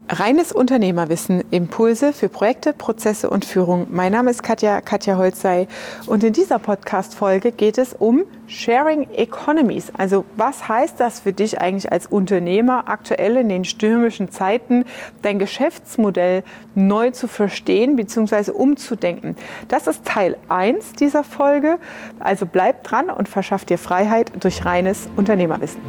Reines Unternehmerwissen, Impulse für Projekte, Prozesse und Führung. Mein Name ist Katja Holzei und in dieser Podcast-Folge geht es um Sharing Economies. Also was heißt das für dich eigentlich als Unternehmer aktuell in den stürmischen Zeiten, dein Geschäftsmodell neu zu verstehen bzw. umzudenken? Das ist Teil 1 dieser Folge. Also bleib dran und verschaff dir Freiheit durch reines Unternehmerwissen.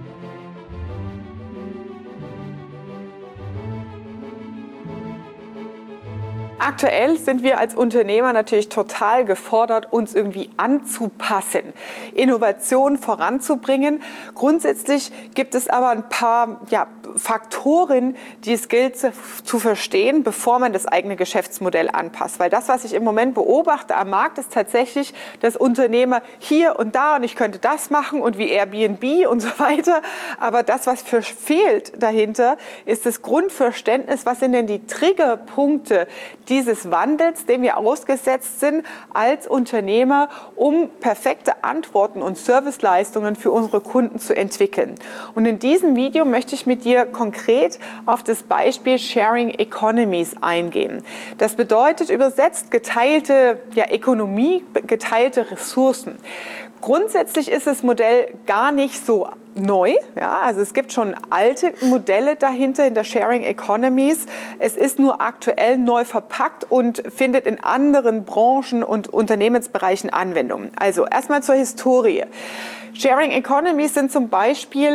Aktuell sind wir als Unternehmer natürlich total gefordert, uns irgendwie anzupassen, Innovation voranzubringen. Grundsätzlich gibt es aber ein paar Faktoren, die es gilt zu verstehen, bevor man das eigene Geschäftsmodell anpasst. Weil das, was ich im Moment beobachte am Markt, ist tatsächlich, dass Unternehmer hier und da und ich könnte das machen und wie Airbnb und so weiter. Aber das, was fehlt dahinter, ist das Grundverständnis, was sind denn die Triggerpunkte dieses Wandels, dem wir ausgesetzt sind als Unternehmer, um perfekte Antworten und Serviceleistungen für unsere Kunden zu entwickeln. Und in diesem Video möchte ich mit dir konkret auf das Beispiel Sharing Economies eingehen. Das bedeutet übersetzt geteilte Ökonomie, geteilte Ressourcen. Grundsätzlich ist das Modell gar nicht so neu. Ja, also es gibt schon alte Modelle dahinter in der Sharing Economies. Es ist nur aktuell neu verpackt und findet in anderen Branchen und Unternehmensbereichen Anwendung. Also erstmal zur Historie. Sharing Economies sind zum Beispiel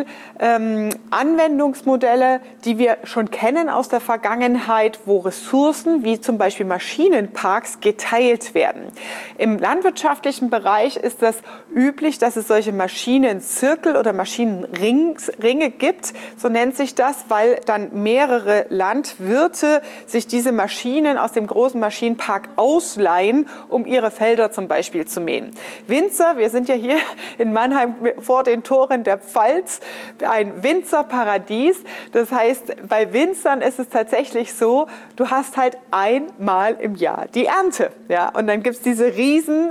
Anwendungsmodelle, die wir schon kennen aus der Vergangenheit, wo Ressourcen wie zum Beispiel Maschinenparks geteilt werden. Im landwirtschaftlichen Bereich ist das üblich, dass es solche Maschinenzirkel oder Maschinenringe gibt, so nennt sich das, weil dann mehrere Landwirte sich diese Maschinen aus dem großen Maschinenpark ausleihen, um ihre Felder zum Beispiel zu mähen. Winzer, wir sind ja hier in Mannheim vor den Toren der Pfalz, ein Winzerparadies. Das heißt, bei Winzern ist es tatsächlich so, du hast halt einmal im Jahr die Ernte. Ja? Und dann gibt es diese riesen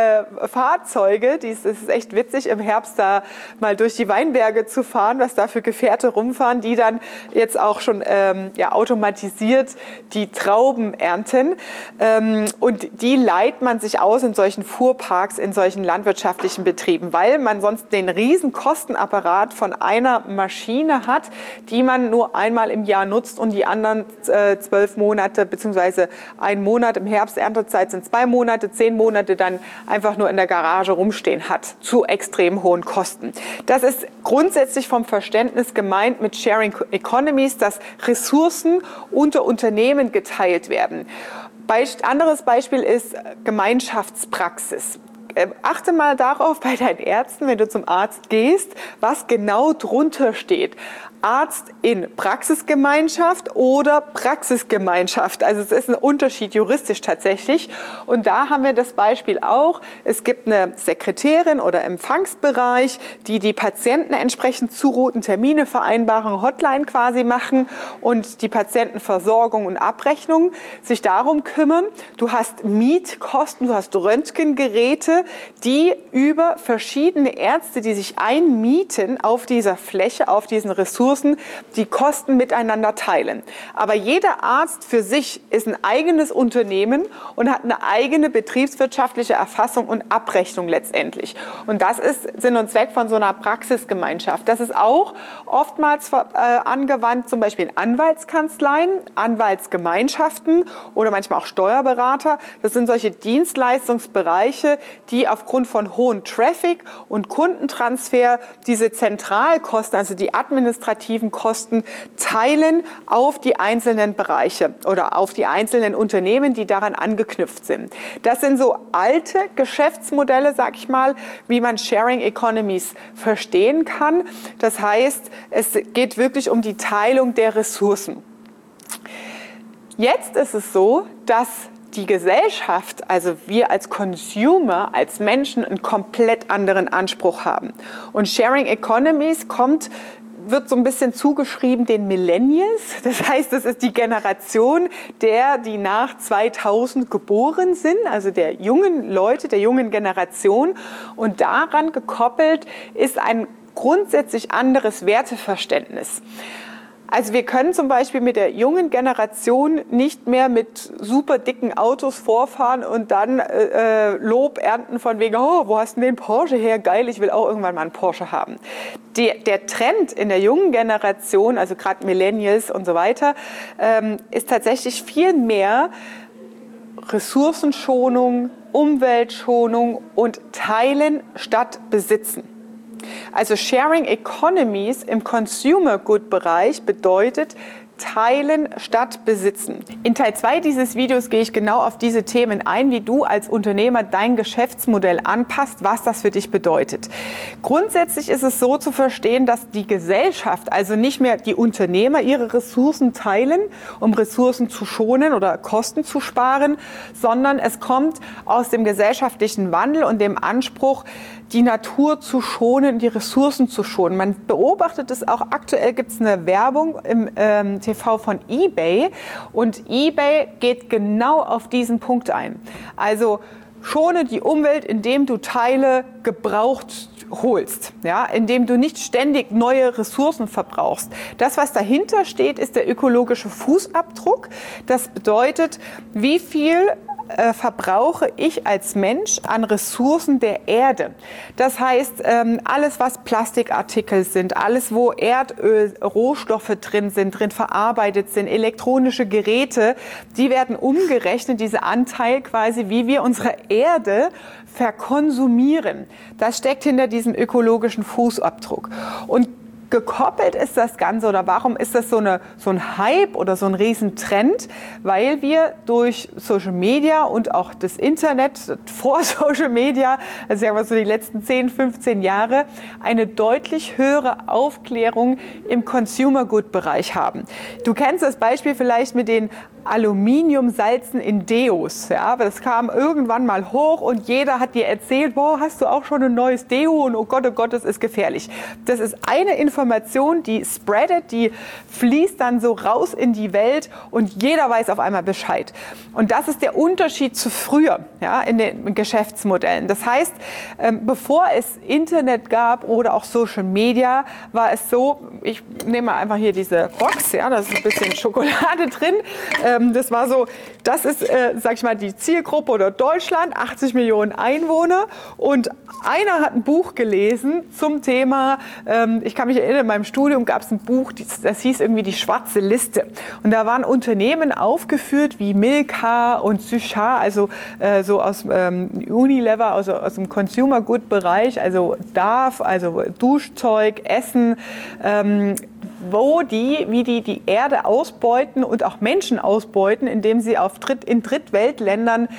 Fahrzeuge, das ist echt witzig, im Herbst da mal durch die Weinberge zu fahren, was da für Gefährte rumfahren, die dann jetzt auch schon automatisiert die Trauben ernten. Und die leiht man sich aus in solchen Fuhrparks, in solchen landwirtschaftlichen Betrieben, weil man sonst den riesen Kostenapparat von einer Maschine hat, die man nur einmal im Jahr nutzt und die anderen 12 Monate beziehungsweise ein Monat im Herbst, Erntezeit sind 2 Monate, 10 Monate dann einfach nur in der Garage rumstehen hat, zu extrem hohen Kosten. Das ist grundsätzlich vom Verständnis gemeint mit Sharing Economies, dass Ressourcen unter Unternehmen geteilt werden. Anderes Beispiel ist Gemeinschaftspraxis. Achte mal darauf bei deinen Ärzten, wenn du zum Arzt gehst, was genau drunter steht. Arzt in Praxisgemeinschaft oder Praxisgemeinschaft. Also es ist ein Unterschied juristisch tatsächlich. Und da haben wir das Beispiel auch. Es gibt eine Sekretärin oder Empfangsbereich, die Patienten entsprechend zurouten, Termine vereinbaren, Hotline quasi machen und die Patientenversorgung und Abrechnung sich darum kümmern. Du hast Mietkosten, du hast Röntgengeräte, die über verschiedene Ärzte, die sich einmieten auf dieser Fläche, auf diesen Ressourcen, die Kosten miteinander teilen. Aber jeder Arzt für sich ist ein eigenes Unternehmen und hat eine eigene betriebswirtschaftliche Erfassung und Abrechnung letztendlich. Und das ist Sinn und Zweck von so einer Praxisgemeinschaft. Das ist auch oftmals angewandt, zum Beispiel in Anwaltskanzleien, Anwaltsgemeinschaften oder manchmal auch Steuerberater. Das sind solche Dienstleistungsbereiche, die aufgrund von hohem Traffic und Kundentransfer diese Zentralkosten, also die administrativen Kosten teilen auf die einzelnen Bereiche oder auf die einzelnen Unternehmen, die daran angeknüpft sind. Das sind so alte Geschäftsmodelle, sag ich mal, wie man Sharing Economies verstehen kann. Das heißt, es geht wirklich um die Teilung der Ressourcen. Jetzt ist es so, dass die Gesellschaft, also wir als Consumer, als Menschen, einen komplett anderen Anspruch haben. Und Sharing Economies wird so ein bisschen zugeschrieben den Millennials. Das heißt, das ist die Generation die nach 2000 geboren sind, also der jungen Leute, der jungen Generation. Und daran gekoppelt ist ein grundsätzlich anderes Werteverständnis. Also wir können zum Beispiel mit der jungen Generation nicht mehr mit super dicken Autos vorfahren und dann Lob ernten von wegen, oh, wo hast du den Porsche her? Geil, ich will auch irgendwann mal einen Porsche haben. Der Trend in der jungen Generation, also gerade Millennials und so weiter, ist tatsächlich viel mehr Ressourcenschonung, Umweltschonung und Teilen statt Besitzen. Also Sharing Economies im Consumer Good Bereich bedeutet Teilen statt Besitzen. In Teil 2 dieses Videos gehe ich genau auf diese Themen ein, wie du als Unternehmer dein Geschäftsmodell anpasst, was das für dich bedeutet. Grundsätzlich ist es so zu verstehen, dass die Gesellschaft, also nicht mehr die Unternehmer, ihre Ressourcen teilen, um Ressourcen zu schonen oder Kosten zu sparen, sondern es kommt aus dem gesellschaftlichen Wandel und dem Anspruch, die Natur zu schonen, die Ressourcen zu schonen. Man beobachtet es auch, aktuell gibt es eine Werbung im TV von eBay und eBay geht genau auf diesen Punkt ein. Also schone die Umwelt, indem du Teile gebraucht holst, ja, indem du nicht ständig neue Ressourcen verbrauchst. Das, was dahinter steht, ist der ökologische Fußabdruck. Das bedeutet, wie viel verbrauche ich als Mensch an Ressourcen der Erde. Das heißt, alles, was Plastikartikel sind, alles, wo Erdöl, Rohstoffe drin verarbeitet sind, elektronische Geräte, die werden umgerechnet, diese Anteil quasi, wie wir unsere Erde verkonsumieren. Das steckt hinter diesem ökologischen Fußabdruck. Und gekoppelt ist das Ganze, oder warum ist das so ein Hype oder so ein Riesentrend? Weil wir durch Social Media und auch das Internet vor Social Media, also sagen wir so die letzten 10, 15 Jahre, eine deutlich höhere Aufklärung im Consumer Good Bereich haben. Du kennst das Beispiel vielleicht mit den Aluminiumsalzen in Deos. Ja, das kam irgendwann mal hoch und jeder hat dir erzählt, boah, hast du auch schon ein neues Deo und oh Gott, das ist gefährlich. Das ist eine Information, die spreadet, die fließt dann so raus in die Welt und jeder weiß auf einmal Bescheid. Und das ist der Unterschied zu früher, ja, in den Geschäftsmodellen. Das heißt, bevor es Internet gab oder auch Social Media, war es so, ich nehme mal einfach hier diese Box, ja, da ist ein bisschen Schokolade drin. Das war so, das ist, sag ich mal, die Zielgruppe oder Deutschland, 80 Millionen Einwohner. Und einer hat ein Buch gelesen zum Thema, ich kann mich erinnern, in meinem Studium gab es ein Buch, das hieß irgendwie die schwarze Liste. Und da waren Unternehmen aufgeführt wie Milka und Suchard, also so aus Unilever, also aus dem Consumer Good Bereich, also Dove, also Duschzeug, Essen, wie die Erde ausbeuten und auch Menschen ausbeuten, indem sie in Drittweltländern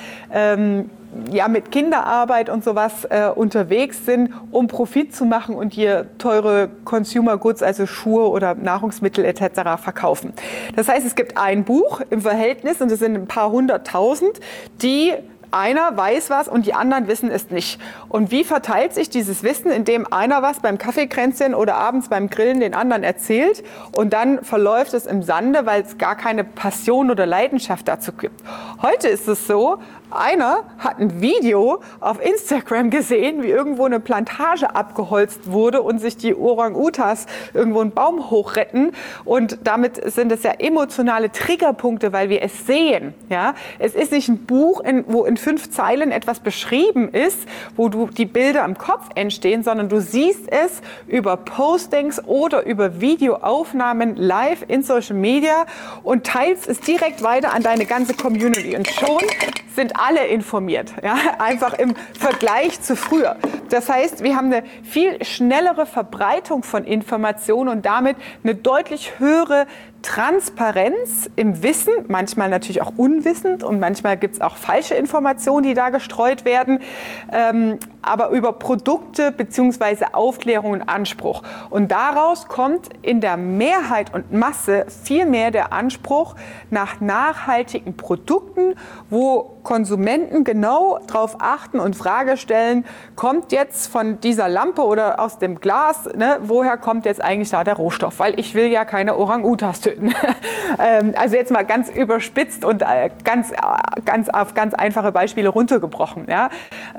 mit Kinderarbeit und sowas unterwegs sind, um Profit zu machen und hier teure Consumer Goods, also Schuhe oder Nahrungsmittel etc. verkaufen. Das heißt, es gibt ein Buch im Verhältnis und es sind ein paar hunderttausend, die einer weiß was und die anderen wissen es nicht. Und wie verteilt sich dieses Wissen, indem einer was beim Kaffeekränzchen oder abends beim Grillen den anderen erzählt und dann verläuft es im Sande, weil es gar keine Passion oder Leidenschaft dazu gibt. Heute ist es so, einer hat ein Video auf Instagram gesehen, wie irgendwo eine Plantage abgeholzt wurde und sich die Orang-Utas irgendwo einen Baum hochretten. Und damit sind es ja emotionale Triggerpunkte, weil wir es sehen. Ja? Es ist nicht ein Buch, wo in 5 Zeilen etwas beschrieben ist, wo die Bilder im Kopf entstehen, sondern du siehst es über Postings oder über Videoaufnahmen live in Social Media und teilst es direkt weiter an deine ganze Community. Und schon sind alle informiert, ja? Einfach im Vergleich zu früher. Das heißt, wir haben eine viel schnellere Verbreitung von Informationen und damit eine deutlich höhere Transparenz im Wissen, manchmal natürlich auch unwissend und manchmal gibt es auch falsche Informationen, die da gestreut werden, aber über Produkte bzw. Aufklärung und Anspruch. Und daraus kommt in der Mehrheit und Masse viel mehr der Anspruch nach nachhaltigen Produkten, wo Konsumenten genau darauf achten und Frage stellen, kommt jetzt von dieser Lampe oder aus dem Glas, ne, woher kommt jetzt eigentlich da der Rohstoff? Weil ich will ja keine Orang-Utas töten. Also jetzt mal ganz überspitzt und ganz auf ganz einfache Beispiele runtergebrochen. Ja.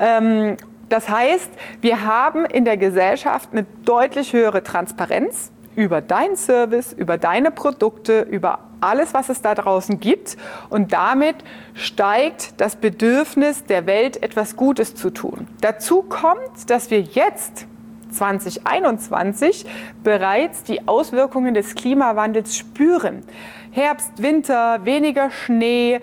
Das heißt, wir haben in der Gesellschaft eine deutlich höhere Transparenz über deinen Service, über deine Produkte, über alles, was es da draußen gibt. Und damit steigt das Bedürfnis der Welt, etwas Gutes zu tun. Dazu kommt, dass wir jetzt 2021 bereits die Auswirkungen des Klimawandels spüren. Herbst, Winter, weniger Schnee,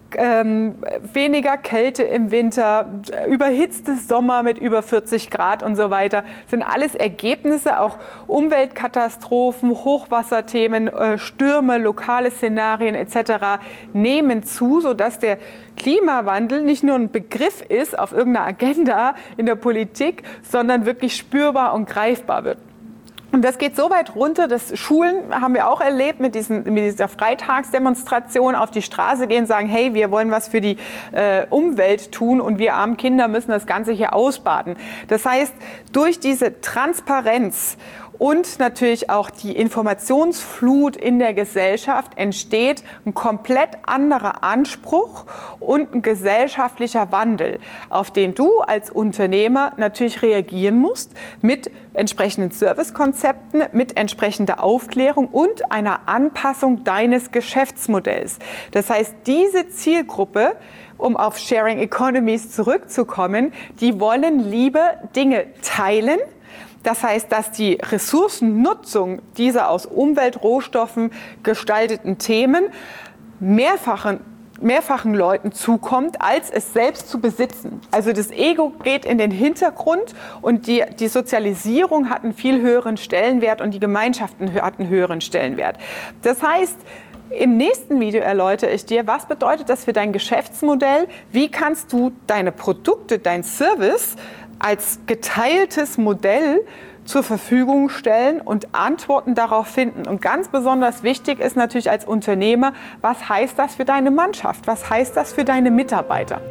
weniger Kälte im Winter, überhitzte Sommer mit über 40 Grad und so weiter, sind alles Ergebnisse, auch Umweltkatastrophen, Hochwasserthemen, Stürme, lokale Szenarien etc. nehmen zu, sodass der Klimawandel nicht nur ein Begriff ist auf irgendeiner Agenda in der Politik, sondern wirklich spürbar und greifbar wird. Und das geht so weit runter, dass Schulen, haben wir auch erlebt, mit dieser Freitagsdemonstration auf die Straße gehen, sagen, hey, wir wollen was für die Umwelt tun und wir armen Kinder müssen das Ganze hier ausbaden. Das heißt, durch diese Transparenz und natürlich auch die Informationsflut in der Gesellschaft entsteht ein komplett anderer Anspruch und ein gesellschaftlicher Wandel, auf den du als Unternehmer natürlich reagieren musst mit entsprechenden Servicekonzepten, mit entsprechender Aufklärung und einer Anpassung deines Geschäftsmodells. Das heißt, diese Zielgruppe, um auf Sharing Economies zurückzukommen, die wollen lieber Dinge teilen. Das heißt, dass die Ressourcennutzung dieser aus Umweltrohstoffen gestalteten Themen mehrfachen Leuten zukommt, als es selbst zu besitzen. Also das Ego geht in den Hintergrund und die Sozialisierung hat einen viel höheren Stellenwert und die Gemeinschaften hat einen höheren Stellenwert. Das heißt, im nächsten Video erläutere ich dir, was bedeutet das für dein Geschäftsmodell, wie kannst du deine Produkte, dein Service als geteiltes Modell zur Verfügung stellen und Antworten darauf finden. Und ganz besonders wichtig ist natürlich als Unternehmer, was heißt das für deine Mannschaft? Was heißt das für deine Mitarbeiter?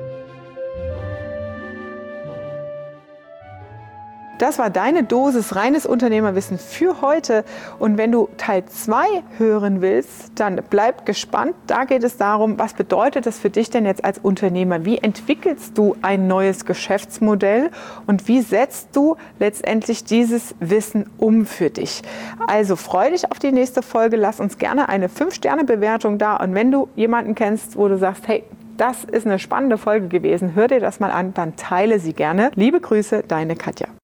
Das war deine Dosis reines Unternehmerwissen für heute. Und wenn du Teil 2 hören willst, dann bleib gespannt. Da geht es darum, was bedeutet das für dich denn jetzt als Unternehmer? Wie entwickelst du ein neues Geschäftsmodell und wie setzt du letztendlich dieses Wissen um für dich? Also freu dich auf die nächste Folge. Lass uns gerne eine 5-Sterne-Bewertung da. Und wenn du jemanden kennst, wo du sagst, hey, das ist eine spannende Folge gewesen, hör dir das mal an, dann teile sie gerne. Liebe Grüße, deine Katja.